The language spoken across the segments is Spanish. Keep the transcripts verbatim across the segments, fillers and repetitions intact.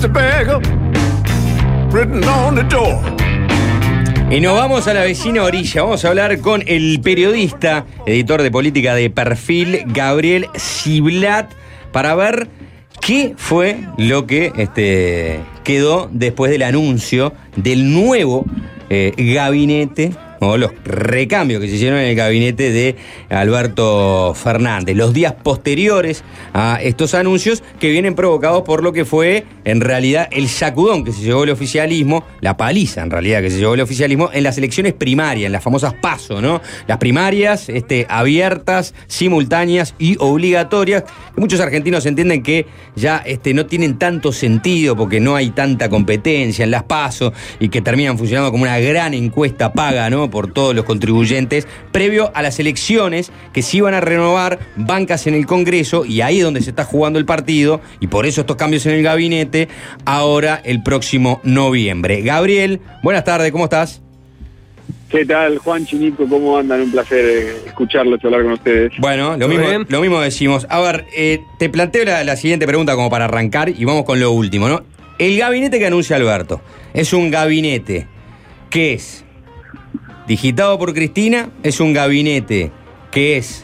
a beggar written on the door. Y nos vamos a la vecina orilla. Vamos a hablar con el periodista, editor de política de Perfil, Gabriel Ziblatt, para ver qué fue lo que este, quedó después del anuncio del nuevo eh, gabinete, o los recambios que se hicieron en el gabinete de Alberto Fernández. Los días posteriores a estos anuncios que vienen provocados por lo que fue en realidad el sacudón que se llevó el oficialismo, la paliza en realidad que se llevó el oficialismo en las elecciones primarias, en las famosas PASO, ¿no? Las primarias este, abiertas, simultáneas y obligatorias. Muchos argentinos entienden que ya este, no tienen tanto sentido porque no hay tanta competencia en las PASO y que terminan funcionando como una gran encuesta paga, ¿no?, por todos los contribuyentes, previo a las elecciones que se iban a renovar bancas en el Congreso, y ahí es donde se está jugando el partido, y por eso estos cambios en el gabinete, ahora el próximo noviembre. Gabriel, buenas tardes, ¿cómo estás? ¿Qué tal, Juan, Chinico? ¿Cómo andan? Un placer escucharlos, hablar con ustedes. Bueno, lo mismo, lo mismo decimos. A ver, eh, te planteo la, la siguiente pregunta como para arrancar, y vamos con lo último, ¿no? El gabinete que anuncia Alberto, ¿es un gabinete que es digitado por Cristina? ¿Es un gabinete que es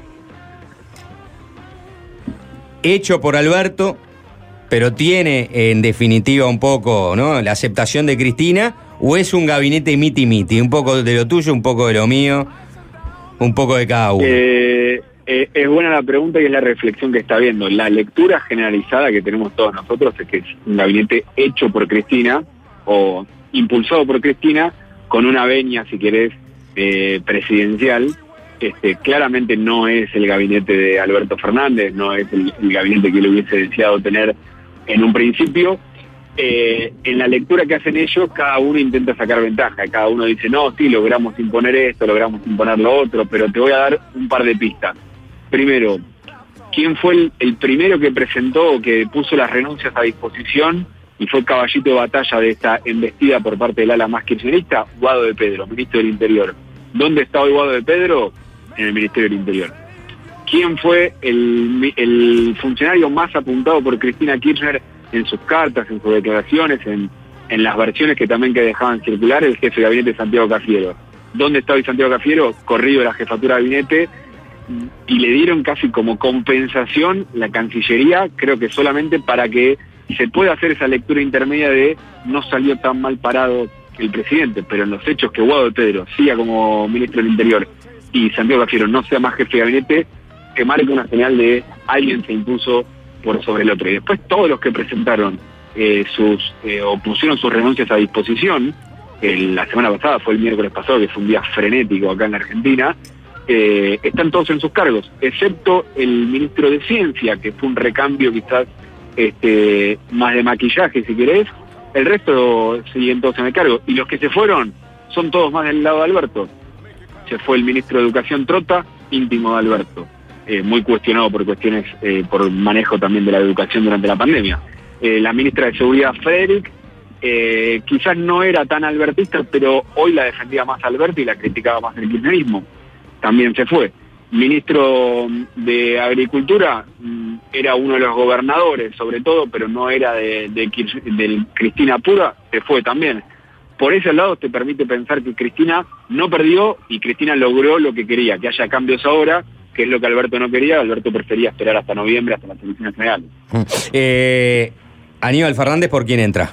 hecho por Alberto, pero tiene en definitiva un poco, ¿no?, la aceptación de Cristina? ¿O es un gabinete miti-miti? Un poco de lo tuyo, un poco de lo mío, un poco de cada uno. Eh, eh, es buena la pregunta y es la reflexión que está viendo. La lectura generalizada que tenemos todos nosotros es que es un gabinete hecho por Cristina o impulsado por Cristina con una venia, si querés, Eh, presidencial. Este, claramente no es el gabinete de Alberto Fernández, no es el, el gabinete que le hubiese deseado tener en un principio. Eh, en la lectura que hacen ellos, cada uno intenta sacar ventaja, cada uno dice, no, sí, logramos imponer esto, logramos imponer lo otro, pero te voy a dar un par de pistas. Primero, ¿quién fue el, el primero que presentó, que puso las renuncias a disposición y fue caballito de batalla de esta embestida por parte del ala más kirchnerista? Guado de Pedro, ministro del Interior. ¿Dónde está hoy Guado de Pedro? En el Ministerio del Interior. ¿Quién fue el, el funcionario más apuntado por Cristina Kirchner en sus cartas, en sus declaraciones, en, en las versiones que también que dejaban circular? El jefe de gabinete Santiago Cafiero. ¿Dónde está hoy Santiago Cafiero? Corrido de la jefatura de gabinete, y le dieron casi como compensación la Cancillería, creo que solamente para que se puede hacer esa lectura intermedia de no salió tan mal parado el presidente, pero en los hechos que Guado de Pedro siga como ministro del Interior y Santiago Cafiero no sea más jefe de gabinete, que marca una señal de alguien se impuso por sobre el otro. Y después todos los que presentaron eh, sus eh, o pusieron sus renuncias a disposición, el, la semana pasada fue el miércoles pasado, que fue un día frenético acá en la Argentina, eh, están todos en sus cargos, excepto el ministro de Ciencia, que fue un recambio quizás Este, más de maquillaje, si querés. El resto siguen todos en el cargo, y los que se fueron son todos más del lado de Alberto. Se fue el ministro de Educación Trota, íntimo de Alberto, eh, muy cuestionado por cuestiones, eh, por manejo también de la educación durante la pandemia. Eh, la ministra de Seguridad, Frederick, eh, quizás no era tan albertista, pero hoy la defendía más Alberto y la criticaba más el kirchnerismo. También se fue. Ministro de Agricultura, era uno de los gobernadores, sobre todo, pero no era de, de, de Cristina pura, se fue también. Por ese lado te permite pensar que Cristina no perdió y Cristina logró lo que quería, que haya cambios ahora, que es lo que Alberto no quería. Alberto prefería esperar hasta noviembre, hasta las elecciones generales. Eh, Aníbal Fernández, ¿por quién entra?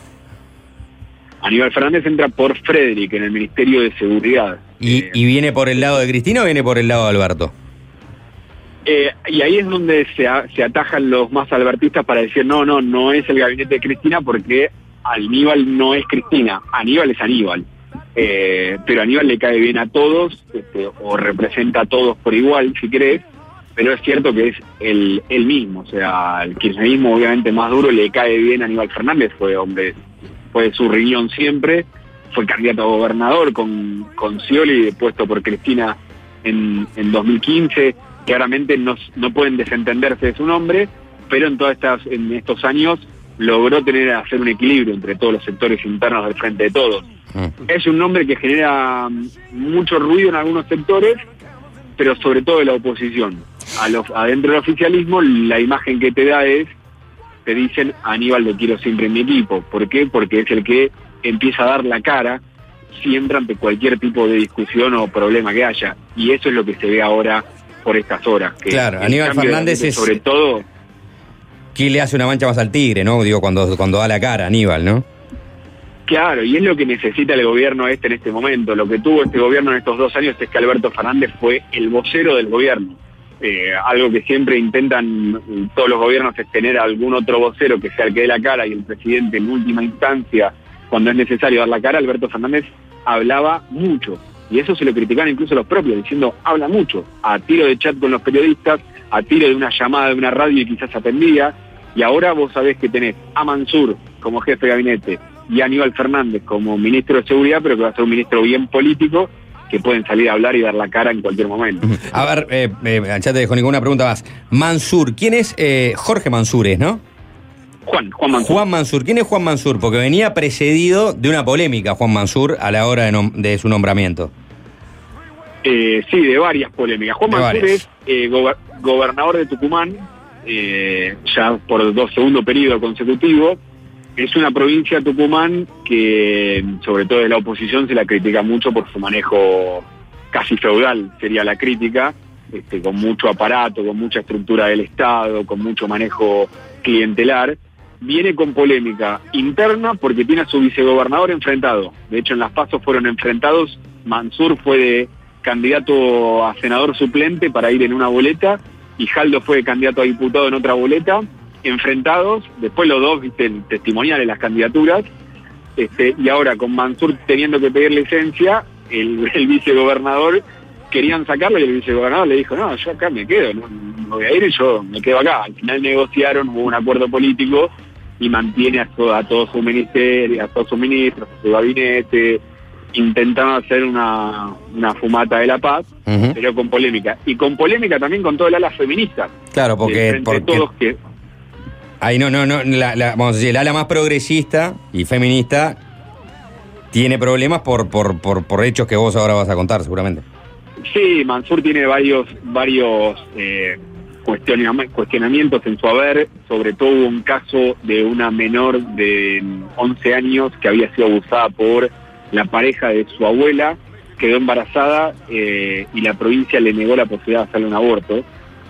Aníbal Fernández entra por Frederick en el Ministerio de Seguridad. ¿Y, eh, ¿Y viene por el lado de Cristina o viene por el lado de Alberto? Eh, y ahí es donde se, a, se atajan los más albertistas para decir, no, no, no es el gabinete de Cristina porque Aníbal no es Cristina, Aníbal es Aníbal. Eh, pero Aníbal le cae bien a todos, este, o representa a todos por igual, si querés, pero es cierto que es el, el mismo, o sea, el kirchnerismo obviamente más duro le cae bien a Aníbal Fernández, fue hombre, fue su riñón siempre, fue candidato a gobernador con, con Scioli, puesto por Cristina en, en dos mil quince, claramente no, no pueden desentenderse de su nombre, pero en todas estas, en estos años logró tener hacer un equilibrio entre todos los sectores internos del Frente de Todos. Mm. Es un nombre que genera mucho ruido en algunos sectores, pero sobre todo de la oposición. A los, adentro del oficialismo la imagen que te da es te dicen Aníbal lo quiero siempre en mi equipo. ¿Por qué? Porque es el que empieza a dar la cara siempre ante cualquier tipo de discusión o problema que haya. Y eso es lo que se ve ahora por estas horas. Que claro, Aníbal Fernández es... sobre todo... ¿Quién le hace una mancha más al tigre, no? Digo, cuando, cuando da la cara, Aníbal, ¿no? Claro, y es lo que necesita el gobierno este en este momento. Lo que tuvo este gobierno en estos dos años es que Alberto Fernández fue el vocero del gobierno. Eh, algo que siempre intentan todos los gobiernos es tener algún otro vocero que sea el que dé la cara, y el presidente en última instancia, cuando es necesario dar la cara. Alberto Fernández hablaba mucho, y eso se lo criticaban incluso los propios, diciendo habla mucho, a tiro de chat con los periodistas, a tiro de una llamada de una radio y quizás atendía. Y ahora vos sabés que tenés a Mansur como jefe de gabinete y a Aníbal Fernández como ministro de Seguridad, pero que va a ser un ministro bien político, que pueden salir a hablar y dar la cara en cualquier momento. A ver, eh, eh, ya te dejo ninguna pregunta más. Mansur, ¿quién es? Eh, Jorge Mansur es, ¿no? Juan, Juan Mansur. Juan Mansur, ¿quién es Juan Mansur? Porque venía precedido de una polémica Juan Mansur a la hora de, nom- de su nombramiento. Eh, sí, de varias polémicas. Juan De Mansur varias. es eh, gober- gobernador de Tucumán, eh, ya por dos segundo periodo consecutivo. Es una provincia, Tucumán, que sobre todo de la oposición se la critica mucho por su manejo casi feudal, sería la crítica, este, con mucho aparato, con mucha estructura del Estado, con mucho manejo clientelar. Viene con polémica interna porque tiene a su vicegobernador enfrentado. De hecho, en las PASO fueron enfrentados. Mansur fue de candidato a senador suplente para ir en una boleta, y Jaldo fue de candidato a diputado en otra boleta, enfrentados, después los dos, viste, testimoniales las candidaturas, este, y ahora con Mansur teniendo que pedir licencia, el, el vicegobernador querían sacarlo y el vicegobernador le dijo, no, yo acá me quedo, no, no voy a ir y yo me quedo acá. Al final negociaron, hubo un acuerdo político y mantiene a, to, a todos sus ministerios, a todos sus ministros, a su gabinete, intentando hacer una, una fumata de la paz, uh-huh. pero con polémica. Y con polémica también con todo el ala feminista. Claro, porque... porque... todos que Ahí no, no, no, la, la, vamos a decir, el ala más progresista y feminista tiene problemas por, por, por, por hechos que vos ahora vas a contar, seguramente. Sí, Mansur tiene varios, varios eh, cuestionamientos en su haber. Sobre todo hubo un caso de una menor de once años que había sido abusada por la pareja de su abuela, quedó embarazada eh, y la provincia le negó la posibilidad de hacerle un aborto.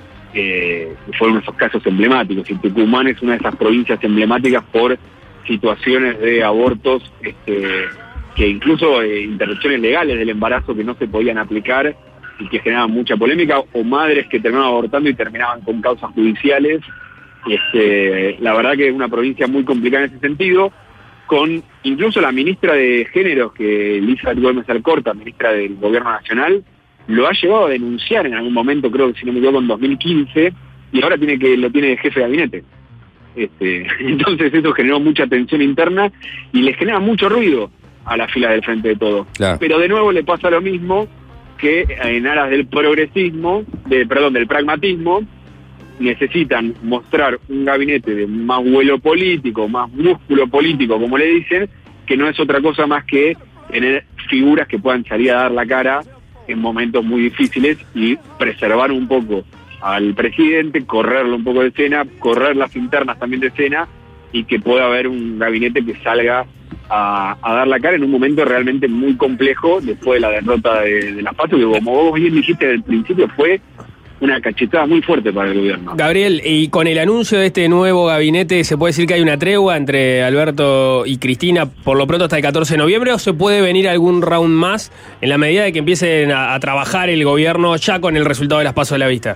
Eh, fueron esos casos emblemáticos, y Tucumán es una de esas provincias emblemáticas por situaciones de abortos, este, que incluso eh, interrupciones legales del embarazo que no se podían aplicar y que generaban mucha polémica, o madres que terminaban abortando y terminaban con causas judiciales. Este, la verdad que es una provincia muy complicada en ese sentido, con incluso la ministra de Géneros, que Elizabeth Gómez Alcorta, ministra del Gobierno Nacional, lo ha llevado a denunciar en algún momento, creo que si no me equivoco en dos mil quince, y ahora tiene que lo tiene de jefe de gabinete. Este, entonces eso generó mucha tensión interna y le genera mucho ruido a la fila del Frente de Todos. Claro. Pero de nuevo le pasa lo mismo, que en aras del progresismo, de, perdón, del pragmatismo, necesitan mostrar un gabinete de más vuelo político, más músculo político, como le dicen, que no es otra cosa más que tener figuras que puedan salir a dar la cara en momentos muy difíciles y preservar un poco al presidente, correrlo un poco de escena, correr las internas también de escena, y que pueda haber un gabinete que salga a, a dar la cara en un momento realmente muy complejo después de la derrota de, de las PASO, que como vos bien dijiste al principio fue una cachetada muy fuerte para el gobierno. Gabriel, y con el anuncio de este nuevo gabinete, ¿se puede decir que hay una tregua entre Alberto y Cristina por lo pronto hasta el catorce de noviembre, o se puede venir algún round más en la medida de que empiecen a, a trabajar el gobierno ya con el resultado de las PASO de la vista?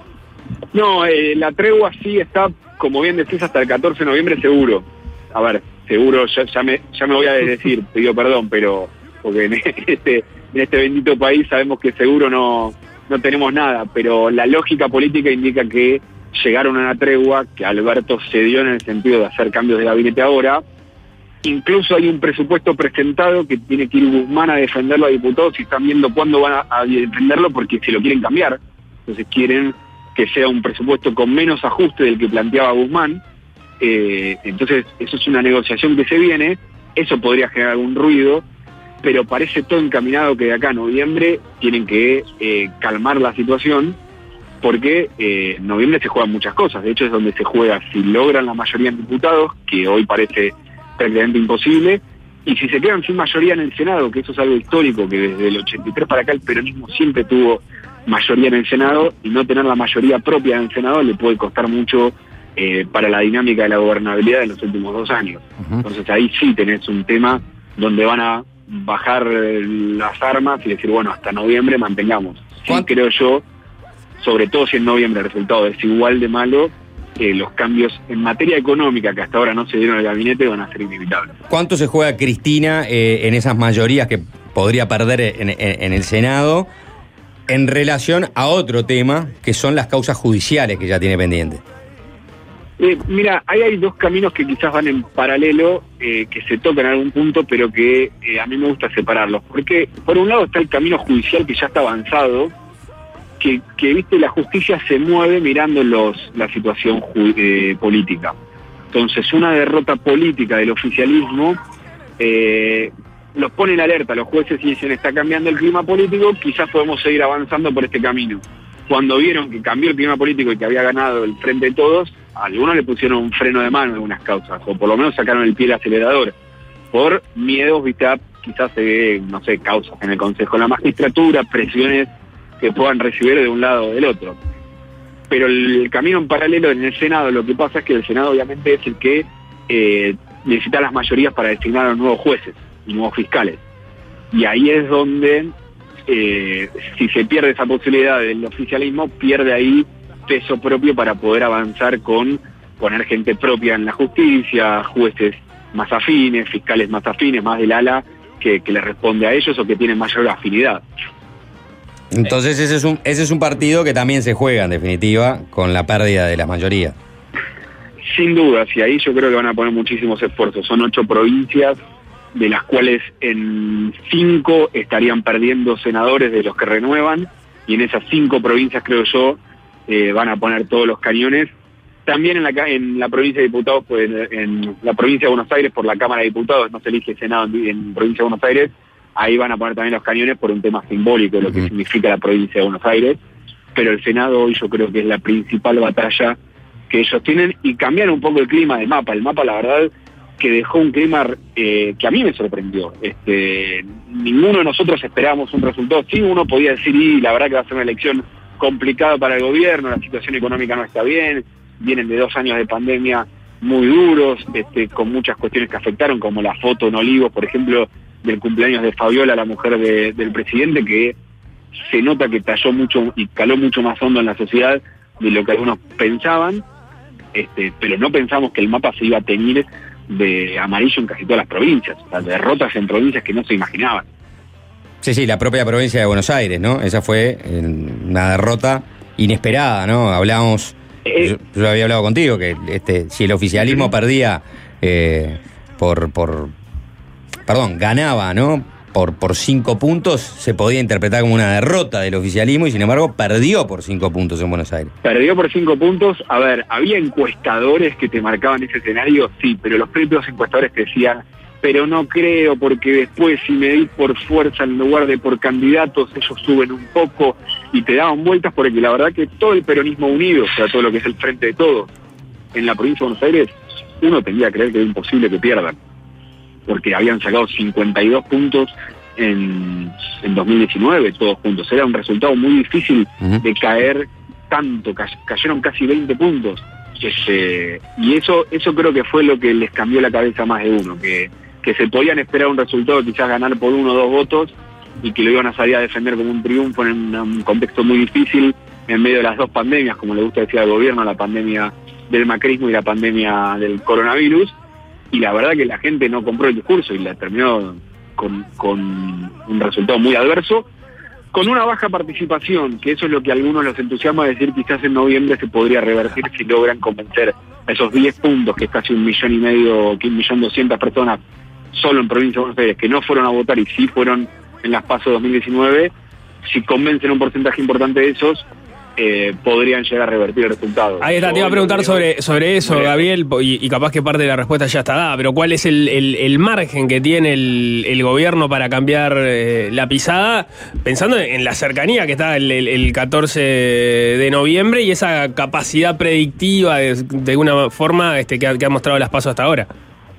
No, eh, la tregua sí está, como bien decís, hasta el catorce de noviembre seguro. A ver, seguro, ya, ya, me, ya me voy a decir, pido perdón, pero porque en este, en este bendito país sabemos que seguro no... no tenemos nada, pero la lógica política indica que llegaron a una tregua, que Alberto cedió en el sentido de hacer cambios de gabinete ahora. Incluso hay un presupuesto presentado que tiene que ir Guzmán a defenderlo a diputados, y están viendo cuándo van a, a defenderlo porque se lo quieren cambiar. Entonces quieren que sea un presupuesto con menos ajuste del que planteaba Guzmán. Eh, entonces eso es una negociación que se viene, eso podría generar algún ruido, pero parece todo encaminado que de acá a noviembre tienen que eh, calmar la situación porque eh, en noviembre se juegan muchas cosas. De hecho, es donde se juega si logran la mayoría en diputados, que hoy parece prácticamente imposible, y si se quedan sin mayoría en el Senado, que eso es algo histórico, que desde el ochenta y tres para acá el peronismo siempre tuvo mayoría en el Senado, y no tener la mayoría propia en el Senado le puede costar mucho eh, para la dinámica de la gobernabilidad en los últimos dos años. Uh-huh. Entonces ahí sí tenés un tema donde van a bajar las armas y decir, bueno, hasta noviembre mantengamos. Sí, creo yo, sobre todo si en noviembre el resultado es igual de malo, eh, los cambios en materia económica que hasta ahora no se dieron al gabinete van a ser inevitables. ¿Cuánto se juega Cristina eh, en esas mayorías que podría perder en, en, en el Senado en relación a otro tema, que son las causas judiciales que ya tiene pendiente? Eh, mira, ahí hay dos caminos que quizás van en paralelo, eh, que se tocan en algún punto, pero que eh, a mí me gusta separarlos. Porque por un lado está el camino judicial que ya está avanzado, que, que viste, la justicia se mueve mirando los la situación ju- eh, política. Entonces, una derrota política del oficialismo eh, los pone en alerta los jueces y dicen, está cambiando el clima político, quizás podemos seguir avanzando por este camino. Cuando vieron que cambió el clima político y que había ganado el Frente de Todos, algunos le pusieron un freno de mano en algunas causas, o por lo menos sacaron el pie del acelerador, por miedos, viste, a quizás, eh, no sé, causas en el Consejo de la Magistratura, presiones que puedan recibir de un lado o del otro. Pero el camino en paralelo en el Senado, lo que pasa es que el Senado obviamente es el que eh, necesita las mayorías para designar a los nuevos jueces y nuevos fiscales. Y ahí es donde, eh, si se pierde esa posibilidad del oficialismo, pierde ahí peso propio para poder avanzar con poner gente propia en la justicia, jueces más afines, fiscales más afines, más del ala que, que le responde a ellos o que tienen mayor afinidad. Entonces ese es un ese es un partido que también se juega, en definitiva, con la pérdida de la mayoría. Sin duda, y ahí yo creo que van a poner muchísimos esfuerzos. Son ocho provincias, de las cuales en cinco estarían perdiendo senadores de los que renuevan, y en esas cinco provincias, creo yo, eh, van a poner todos los cañones. También en la en la provincia de Diputados, pues en, en la provincia de Buenos Aires, por la Cámara de Diputados, no se elige Senado en, en provincia de Buenos Aires, ahí van a poner también los cañones por un tema simbólico de lo que uh-huh. significa la provincia de Buenos Aires, pero el Senado hoy yo creo que es la principal batalla que ellos tienen, y cambiar un poco el clima del mapa. El mapa, la verdad, que dejó un clima eh, que a mí me sorprendió. Este, ninguno de nosotros esperábamos un resultado. Sí, uno podía decir, y la verdad que va a ser una elección complicada para el gobierno, la situación económica no está bien, vienen de dos años de pandemia muy duros, este, con muchas cuestiones que afectaron, como la foto en Olivos, por ejemplo, del cumpleaños de Fabiola, la mujer de, del presidente, que se nota que talló mucho y caló mucho más hondo en la sociedad de lo que algunos pensaban, este, pero no pensamos que el mapa se iba a teñir de amarillo en casi todas las provincias, o sea, derrotas en provincias que no se imaginaban. Sí, sí, la propia provincia de Buenos Aires, ¿no? Esa fue una derrota inesperada, ¿no? Hablábamos, eh, yo, yo había hablado contigo, que este, si el oficialismo uh-huh. perdía eh, por, por, perdón, ganaba, ¿no? Por, por cinco puntos, se podía interpretar como una derrota del oficialismo, y sin embargo perdió por cinco puntos en Buenos Aires. Perdió por cinco puntos, a ver, ¿había encuestadores que te marcaban ese escenario? Sí, pero los propios encuestadores te decían, pero no creo, porque después si medís por fuerza en lugar de por candidatos, ellos suben un poco, y te daban vueltas, porque la verdad que todo el peronismo unido, o sea, todo lo que es el Frente de Todos, en la provincia de Buenos Aires, uno tendría que creer que era imposible que pierdan, porque habían sacado cincuenta y dos puntos en, en dos mil diecinueve, todos juntos. Era un resultado muy difícil uh-huh. de caer tanto, ca- cayeron casi veinte puntos. Este, y eso eso creo que fue lo que les cambió la cabeza a más de uno, que, que se podían esperar un resultado, quizás ganar por uno o dos votos, y que lo iban a salir a defender como un triunfo en un, un contexto muy difícil, en medio de las dos pandemias, como le gusta decir al gobierno, la pandemia del macrismo y la pandemia del coronavirus. Y la verdad que la gente no compró el discurso y la terminó con, con un resultado muy adverso, con una baja participación, que eso es lo que a algunos los entusiasma, decir quizás en noviembre se podría revertir si logran convencer a esos diez puntos, que es casi un millón y medio, que un millón doscientas personas solo en provincia de Buenos Aires, que no fueron a votar y sí fueron en las PASO dos mil diecinueve, si convencen un porcentaje importante de esos, eh, podrían llegar a revertir el resultado. Ahí está, te iba a preguntar sobre, sobre eso, Gabriel, y, y capaz que parte de la respuesta ya está dada, pero ¿cuál es el, el, el margen que tiene el, el gobierno para cambiar eh, la pisada, pensando en la cercanía que está el, el, el catorce de noviembre y esa capacidad predictiva de, de alguna forma este, que, ha, que ha mostrado las PASO hasta ahora?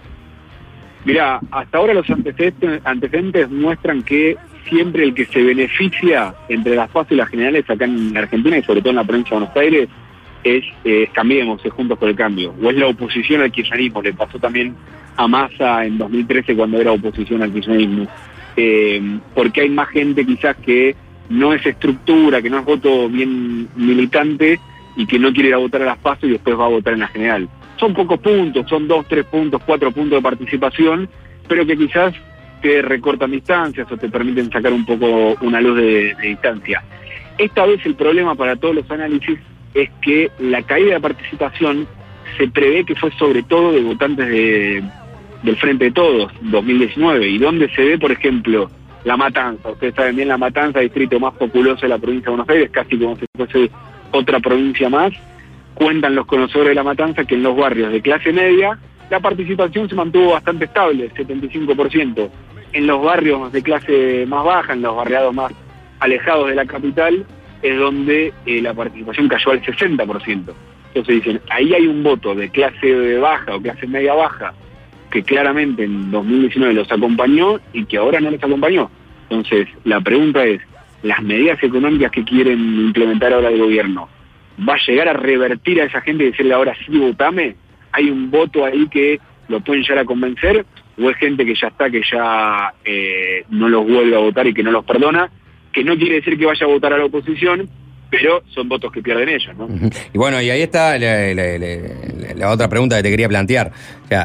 Mirá, hasta ahora los antecedentes, antecedentes muestran que siempre el que se beneficia entre las PASO y las generales acá en Argentina y sobre todo en la provincia de Buenos Aires es eh, Cambiemos, es Juntos por el Cambio, o es la oposición al kirchnerismo. Le pasó también a Massa en dos mil trece cuando era oposición al kirchnerismo, eh, porque hay más gente quizás que no es estructura, que no es voto bien militante y que no quiere ir a votar a las PASO y después va a votar en la general. Son pocos puntos, son dos, tres puntos, cuatro puntos de participación, pero que quizás te recortan distancias o te permiten sacar un poco una luz de, de distancia. Esta vez el problema para todos los análisis es que la caída de participación se prevé que fue sobre todo de votantes de, del Frente de Todos, dos mil diecinueve, y donde se ve, por ejemplo, La Matanza. Ustedes saben bien, La Matanza, distrito más populoso de la provincia de Buenos Aires, casi como si fuese otra provincia más. Cuentan los conocedores de La Matanza que en los barrios de clase media la participación se mantuvo bastante estable, setenta y cinco por ciento. En los barrios de clase más baja, en los barriados más alejados de la capital, es donde eh, la participación cayó al sesenta por ciento. Entonces dicen, ahí hay un voto de clase baja o clase media baja que claramente en dos mil diecinueve los acompañó y que ahora no los acompañó. Entonces la pregunta es, ¿las medidas económicas que quieren implementar ahora el gobierno va a llegar a revertir a esa gente y decirle ahora sí, votame? ¿Hay un voto ahí que lo pueden llegar a convencer? ¿O es gente que ya está, que ya eh, no los vuelve a votar y que no los perdona? Que no quiere decir que vaya a votar a la oposición, pero son votos que pierden ellos, ¿no? Y bueno, y ahí está la, la, la, la otra pregunta que te quería plantear. O sea,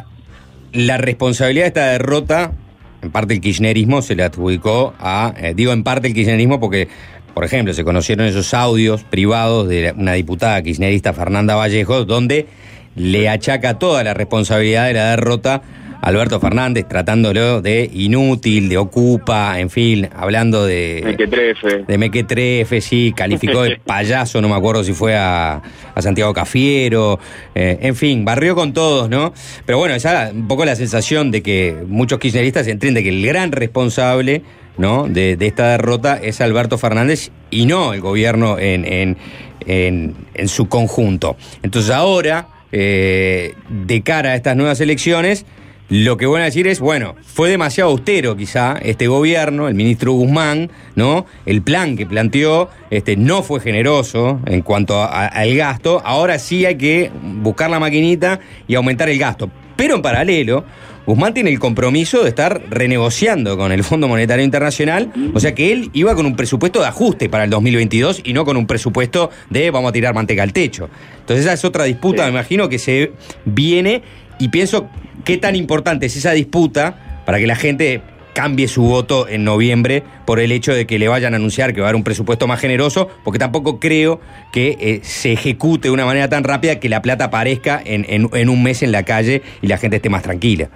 la responsabilidad de esta derrota, en parte el kirchnerismo se le adjudicó a, eh, digo en parte el kirchnerismo porque, por ejemplo, se conocieron esos audios privados de una diputada kirchnerista, Fernanda Vallejo, donde le achaca toda la responsabilidad de la derrota a Alberto Fernández, tratándolo de inútil, de ocupa, en fin, hablando de... Mequetrefe. De Mequetrefe, sí, calificó de payaso, no me acuerdo si fue a, a Santiago Cafiero, eh, en fin, barrió con todos, ¿no? Pero bueno, esa un poco la sensación de que muchos kirchneristas entienden que el gran responsable, ¿no?, de, de esta derrota es Alberto Fernández y no el gobierno en, en, en, en su conjunto. Entonces ahora, eh, de cara a estas nuevas elecciones, lo que van a decir es, bueno, fue demasiado austero quizá este gobierno, el ministro Guzmán, ¿no? El plan que planteó este, no fue generoso en cuanto a, a, al gasto, ahora sí hay que buscar la maquinita y aumentar el gasto. Pero en paralelo, Guzmán tiene el compromiso de estar renegociando con el Fondo Monetario Internacional, o sea que él iba con un presupuesto de ajuste para el dos mil veintidós y no con un presupuesto de vamos a tirar manteca al techo. Entonces esa es otra disputa, sí, me imagino, que se viene, y pienso qué tan importante es esa disputa para que la gente cambie su voto en noviembre por el hecho de que le vayan a anunciar que va a haber un presupuesto más generoso, porque tampoco creo que eh, se ejecute de una manera tan rápida que la plata aparezca en, en, en un mes en la calle y la gente esté más tranquila.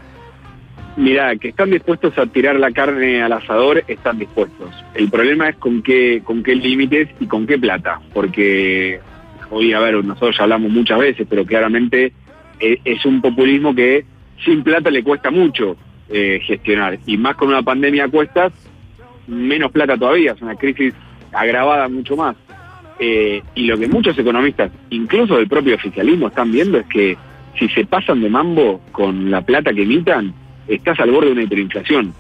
Mirá, que están dispuestos a tirar la carne al asador, están dispuestos. El problema es con qué, con qué límites y con qué plata, porque hoy, a ver, nosotros ya hablamos muchas veces, pero claramente eh, es un populismo que sin plata le cuesta mucho eh, gestionar, y más con una pandemia a cuestas, menos plata todavía, es una crisis agravada mucho más. Eh, y lo que muchos economistas, incluso del propio oficialismo, están viendo es que si se pasan de mambo con la plata que emitan, estás al borde de una hiperinflación.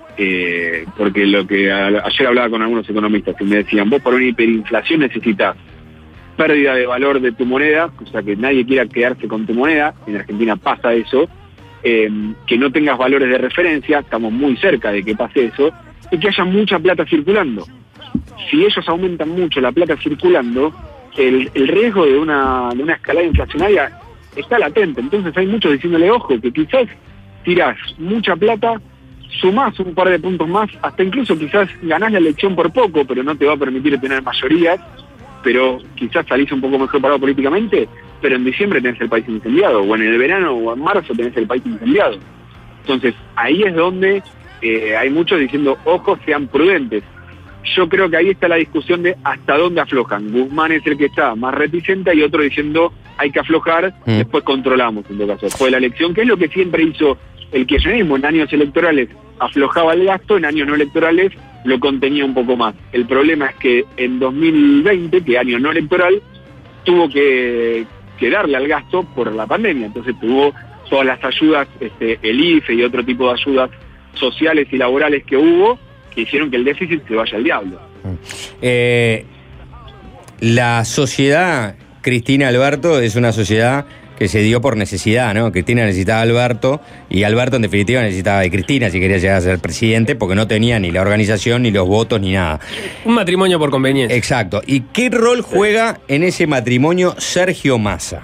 Eh, porque lo que a, ayer hablaba con algunos economistas y me decían, vos para una hiperinflación necesitas pérdida de valor de tu moneda, o sea que nadie quiera quedarse con tu moneda, en Argentina pasa eso, eh, que no tengas valores de referencia, estamos muy cerca de que pase eso, y que haya mucha plata circulando. Si ellos aumentan mucho la plata circulando, el, el riesgo de una, de una escalada inflacionaria está latente. Entonces hay muchos diciéndole, ojo, que quizás tirás mucha plata, sumás un par de puntos más, hasta incluso quizás ganás la elección por poco, pero no te va a permitir tener mayorías, pero quizás salís un poco mejor parado políticamente, pero en diciembre tenés el país incendiado, o en el verano o en marzo tenés el país incendiado. Entonces ahí es donde eh, hay muchos diciendo, ojo, sean prudentes. yo creo que ahí está la discusión de hasta dónde aflojan. Guzmán es el que está más reticente y otro diciendo hay que aflojar, mm. después controlamos en todo caso, después de la elección, que es lo que siempre hizo el kirchnerismo. En años electorales aflojaba el gasto, en años no electorales lo contenía un poco más. El problema es que en dos mil veinte, que año no electoral, tuvo que, que darle al gasto por la pandemia, entonces tuvo todas las ayudas, este, el I F E y otro tipo de ayudas sociales y laborales que hubo, que hicieron que el déficit se vaya al diablo. Eh, la sociedad, Cristina Alberto, es una sociedad que se dio por necesidad, ¿no? Cristina necesitaba a Alberto, y Alberto en definitiva necesitaba de Cristina si quería llegar a ser presidente, porque no tenía ni la organización, ni los votos, ni nada. Un matrimonio por conveniencia. Exacto. ¿Y qué rol juega en ese matrimonio Sergio Massa?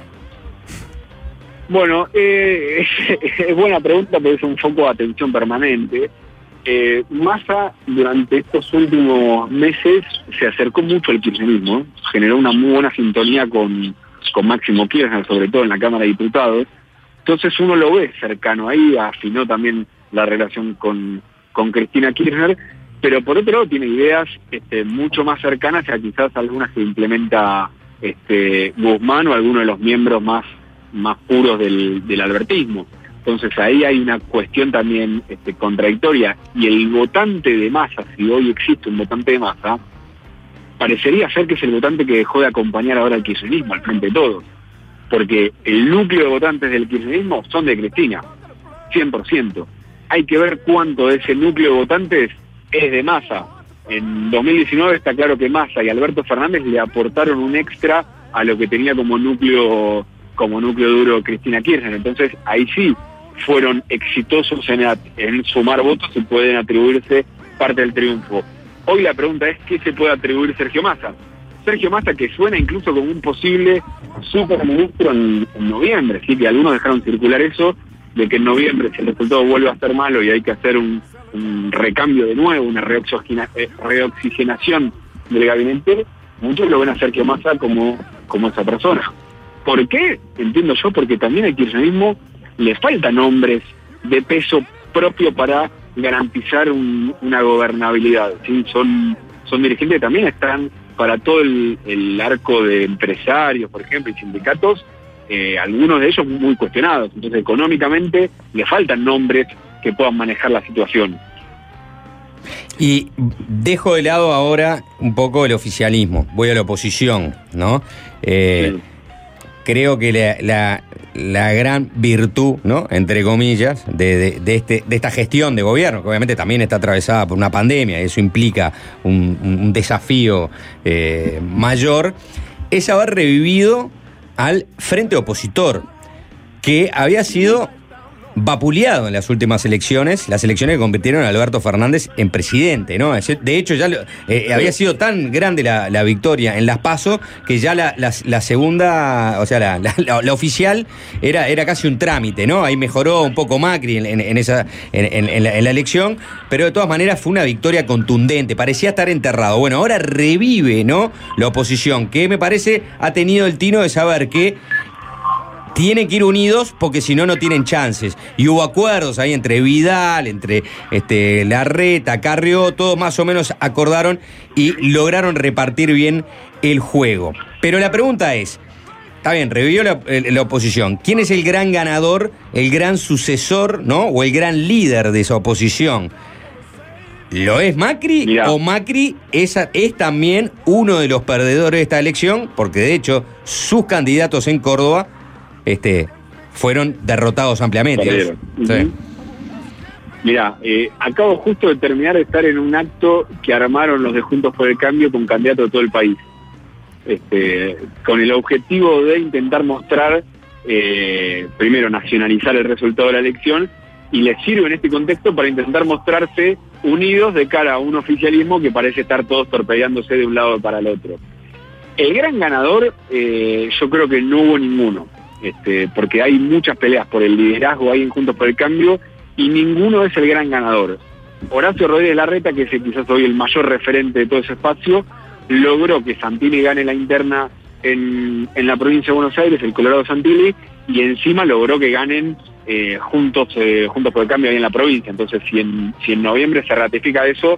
Bueno, eh, es, es buena pregunta, porque es un foco de atención permanente. Eh, Massa durante estos últimos meses se acercó mucho al kirchnerismo, generó una muy buena sintonía con, con Máximo Kirchner, sobre todo en la Cámara de Diputados. Entonces uno lo ve cercano ahí, afinó también la relación con, con Cristina Kirchner, pero por otro lado tiene ideas este, mucho más cercanas a quizás algunas que implementa este, Guzmán o alguno de los miembros más más puros del, del albertismo. Entonces ahí hay una cuestión también este, contradictoria, y el votante de Massa, si hoy existe un votante de Massa, parecería ser que es el votante que dejó de acompañar ahora al kirchnerismo, al frente de todos, porque el núcleo de votantes del kirchnerismo son de Cristina, cien por ciento. Hay que ver cuánto de ese núcleo de votantes es de Massa. En dos mil diecinueve está claro que Massa y Alberto Fernández le aportaron un extra a lo que tenía como núcleo como núcleo duro Cristina Kirchner. Entonces ahí sí fueron exitosos en, en sumar votos y pueden atribuirse parte del triunfo. Hoy la pregunta es ¿qué se puede atribuir Sergio Massa? Sergio Massa, que suena incluso como un posible superministro en, en noviembre, ¿sí? Que algunos dejaron circular eso, de que en noviembre si el resultado vuelve a ser malo y hay que hacer un, un recambio de nuevo, una reoxigena, eh, reoxigenación del gabinete, muchos lo ven a Sergio Massa como, como esa persona. ¿Por qué? Entiendo yo, porque también al kirchnerismo le faltan hombres de peso propio para garantizar un, una gobernabilidad, ¿sí? Son, son dirigentes que también están para todo el, el arco de empresarios, por ejemplo, y sindicatos, eh, algunos de ellos muy cuestionados. Entonces, económicamente, le faltan nombres que puedan manejar la situación. Y dejo de lado ahora un poco el oficialismo, voy a la oposición, ¿no? Eh, sí. Creo que la, la, la gran virtud, ¿no?, entre comillas, de, de, de, este, de esta gestión de gobierno, que obviamente también está atravesada por una pandemia, y eso implica un, un desafío eh, mayor, es haber revivido al frente opositor, que había sido vapuleado en las últimas elecciones, las elecciones que convirtieron a Alberto Fernández en presidente, ¿no? De hecho, ya lo, eh, había sido tan grande la, la victoria en las PASO que ya la, la, la segunda, o sea, la, la, la oficial era, era casi un trámite, ¿no? Ahí mejoró un poco Macri en, en, en esa, en, en, la, en la elección, pero de todas maneras fue una victoria contundente, parecía estar enterrado. Bueno, ahora revive, ¿no?, la oposición, que me parece ha tenido el tino de saber que tienen que ir unidos porque si no, no tienen chances. Y hubo acuerdos ahí entre Vidal, entre este, Larreta, Carrió, todos más o menos acordaron y lograron repartir bien el juego. Pero la pregunta es, está bien, revivió la, la oposición. ¿Quién es el gran ganador, el gran sucesor, ¿no?, o el gran líder de esa oposición? ¿Lo es Macri? Mirá. ¿O Macri es, es también uno de los perdedores de esta elección? Porque de hecho, sus candidatos en Córdoba Este, fueron derrotados ampliamente. Sí. Mirá, eh, acabo justo de terminar de estar en un acto que armaron los de Juntos por el Cambio con candidatos de todo el país, este, con el objetivo de intentar mostrar, eh, primero nacionalizar el resultado de la elección, y les sirve en este contexto para intentar mostrarse unidos de cara a un oficialismo que parece estar todos torpedeándose de un lado para el otro. El gran ganador, eh, yo creo que no hubo ninguno. Este, porque hay muchas peleas por el liderazgo ahí en Juntos por el Cambio y ninguno es el gran ganador. Horacio Rodríguez Larreta, que es quizás hoy el mayor referente de todo ese espacio, logró que Santilli gane la interna en, en la provincia de Buenos Aires, el Colorado Santilli, y encima logró que ganen eh, juntos, eh, Juntos por el Cambio ahí en la provincia. Entonces, si en, si en noviembre se ratifica eso,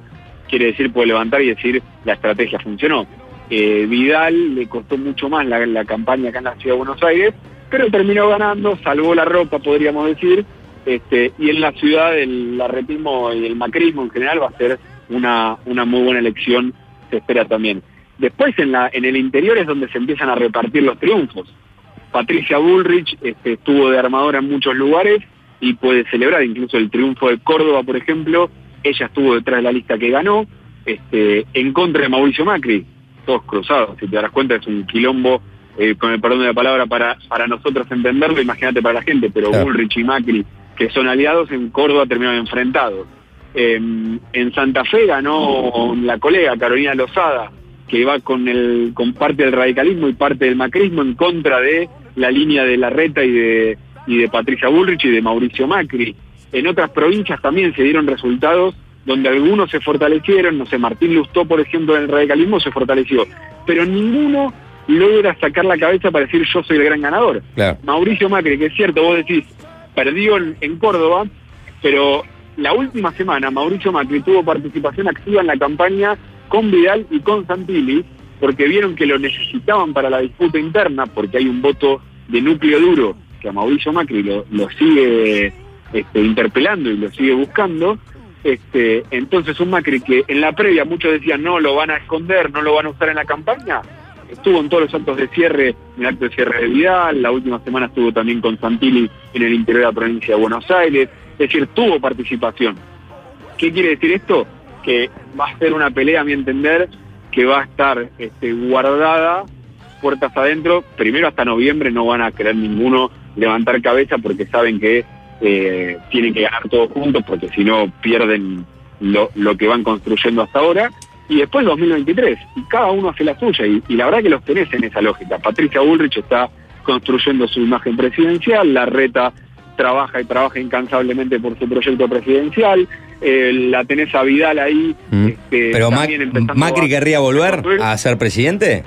quiere decir puede levantar y decir la estrategia funcionó. Eh, Vidal le costó mucho más la, la campaña acá en la Ciudad de Buenos Aires, pero terminó ganando, salvó la ropa, podríamos decir, este, y en la ciudad el arretismo y el macrismo en general va a ser una, una muy buena elección, se espera también. Después en, la, en el interior es donde se empiezan a repartir los triunfos. Patricia Bullrich este, estuvo de armadora en muchos lugares y puede celebrar incluso el triunfo de Córdoba, por ejemplo. Ella estuvo detrás de la lista que ganó, este, en contra de Mauricio Macri, todos cruzados, si te das cuenta es un quilombo, eh, con el perdón de la palabra, para, para nosotros entenderlo, imagínate para la gente, pero claro. Bullrich y Macri, que son aliados, en Córdoba terminaron enfrentados. Eh, en Santa Fe ganó la colega Carolina Lozada, que va con el con parte del radicalismo y parte del macrismo en contra de la línea de Larreta y de, y de Patricia Bullrich y de Mauricio Macri. En otras provincias también se dieron resultados donde algunos se fortalecieron, no sé, Martín Lustó, por ejemplo, en el radicalismo se fortaleció, pero ninguno logra sacar la cabeza para decir yo soy el gran ganador. Claro. Mauricio Macri, que es cierto, vos decís, perdió en, en Córdoba, pero la última semana Mauricio Macri tuvo participación activa en la campaña con Vidal y con Santilli, porque vieron que lo necesitaban para la disputa interna, porque hay un voto de núcleo duro que a Mauricio Macri lo, lo sigue este, interpelando y lo sigue buscando. Este, entonces un Macri que en la previa muchos decían no lo van a esconder, no lo van a usar en la campaña, estuvo en todos los actos de cierre, en el acto de cierre de Vidal, la última semana estuvo también con Santilli en el interior de la provincia de Buenos Aires, es decir, tuvo participación. ¿Qué quiere decir esto? Que va a ser una pelea, a mi entender, que va a estar este, guardada puertas adentro. Primero hasta noviembre no van a querer ninguno levantar cabeza porque saben que eh, tienen que ganar todos juntos, porque si no pierden lo, lo que van construyendo hasta ahora. Y después dos mil veintitrés, y cada uno hace la suya, y, y la verdad que los tenés en esa lógica. Patricia Bullrich está construyendo su imagen presidencial, Larreta trabaja y trabaja incansablemente por su proyecto presidencial, eh, la tenés a Vidal ahí. Mm. Este, ¿Pero Mac Macri a, querría volver a, a ser presidente?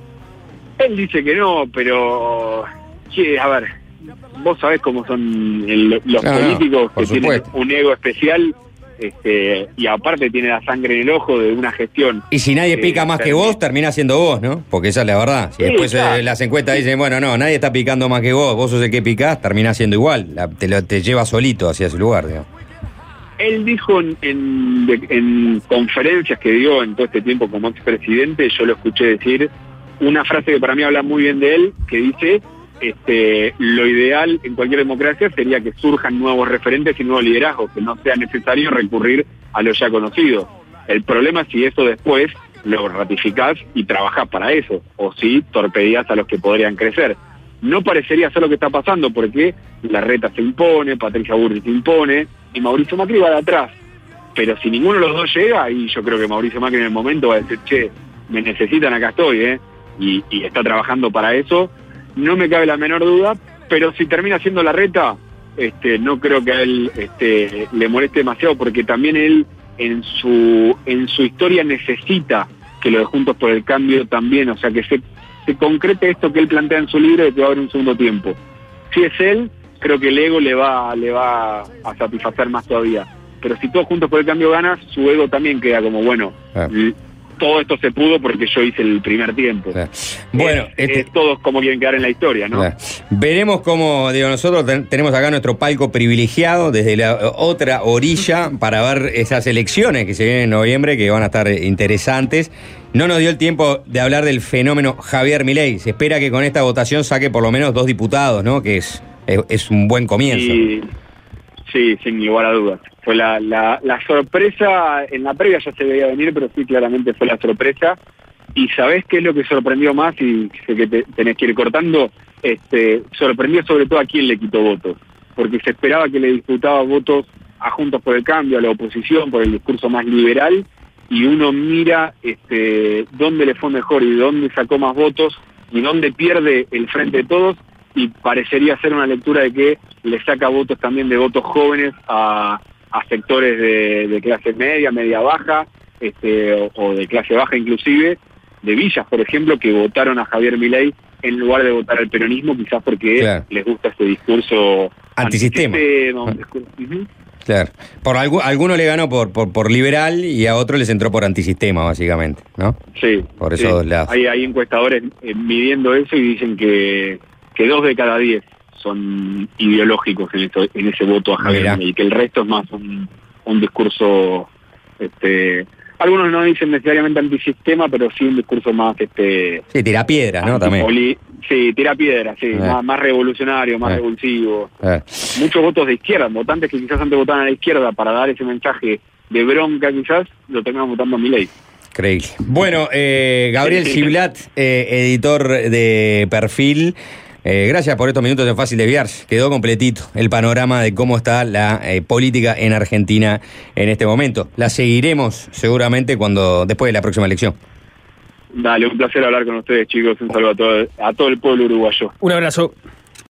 Él dice que no, pero sí, a ver, vos sabés cómo son el, los no, políticos no, que tienen un ego especial. Este, y aparte tiene la sangre en el ojo de una gestión. Y si nadie pica eh, más que vos, termina siendo vos, ¿no? Porque esa es la verdad. Si sí, después claro. eh, las encuestas dicen, bueno, no, nadie está picando más que vos, vos sos el que picás, termina siendo igual. La, te, lo, te lleva solito hacia ese lugar, digamos. Él dijo en, en, en conferencias que dio en todo este tiempo como expresidente, yo lo escuché decir una frase que para mí habla muy bien de él, que dice... Este, lo ideal en cualquier democracia sería que surjan nuevos referentes y nuevos liderazgos, que no sea necesario recurrir a lo ya conocido. El problema es si eso después lo ratificás y trabajás para eso, o si torpedías a los que podrían crecer. No parecería ser lo que está pasando, porque Larreta se impone, Patricia Bullrich se impone, y Mauricio Macri va de atrás. Pero si ninguno de los dos llega, y yo creo que Mauricio Macri en el momento va a decir, che, me necesitan, acá estoy, ¿eh? Y, y está trabajando para eso. No me cabe la menor duda, pero si termina siendo Larreta, este, no creo que a él este, le moleste demasiado, porque también él en su en su historia necesita que lo de Juntos por el Cambio también, o sea, que se, se concrete esto que él plantea en su libro de que va a haber un segundo tiempo. Si es él, creo que el ego le va, le va a satisfacer más todavía. Pero si todos Juntos por el Cambio ganas, su ego también queda como, bueno... Ah. Todo esto se pudo porque yo hice el primer tiempo. Claro. Bueno, eh, este... es todos como quieren quedar en la historia, ¿no? Claro. Veremos cómo, digo, nosotros ten, tenemos acá nuestro palco privilegiado desde la otra orilla para ver esas elecciones que se vienen en noviembre, que van a estar interesantes. No nos dio el tiempo de hablar del fenómeno Javier Milei. Se espera que con esta votación saque por lo menos dos diputados, ¿no? Que es, es, es un buen comienzo. Y... Sí, sin lugar a dudas. Fue la, la, la sorpresa, en la previa ya se veía venir, pero sí, claramente fue la sorpresa. Y ¿sabés qué es lo que sorprendió más? Y sé que te, tenés que ir cortando. Este, sorprendió sobre todo a quién le quitó votos. Porque se esperaba que le disputaba votos a Juntos por el Cambio, a la oposición, por el discurso más liberal. Y uno mira este, dónde le fue mejor y dónde sacó más votos y dónde pierde el Frente de Todos. Y parecería ser una lectura de que le saca votos también de votos jóvenes a, a sectores de, de clase media, media baja, este, o, o de clase baja inclusive, de villas, por ejemplo, que votaron a Javier Milei en lugar de votar al peronismo, quizás porque claro. les gusta este discurso antisistema. antisistema. Uh-huh. Claro. Por algu- alguno le ganó por, por, por liberal y a otro les entró por antisistema, básicamente, ¿no? Sí. Por esos sí. dos lados. Hay, hay encuestadores eh, midiendo eso y dicen que, que dos de cada diez son ideológicos en, esto, en ese voto a Javier Mirá. Milei, y que el resto es más un, un discurso... este Algunos no dicen necesariamente antisistema, pero sí un discurso más... este Sí, tira piedra, ¿no? También. antipoli- Sí, tira piedra, sí, Eh. más, más revolucionario, más Eh. revulsivo. Eh. Muchos votos de izquierda, votantes que quizás antes votaban a la izquierda para dar ese mensaje de bronca quizás, lo terminan votando a Milei. Increíble. Bueno, eh, Gabriel Sí, sí. Siblat, eh, editor de Perfil, eh, gracias por estos minutos en Fácil Desviarse. Quedó completito el panorama de cómo está la eh, política en Argentina en este momento. La seguiremos seguramente cuando después de la próxima elección. Dale, un placer hablar con ustedes, chicos. Un saludo a todo, a todo el pueblo uruguayo. Un abrazo.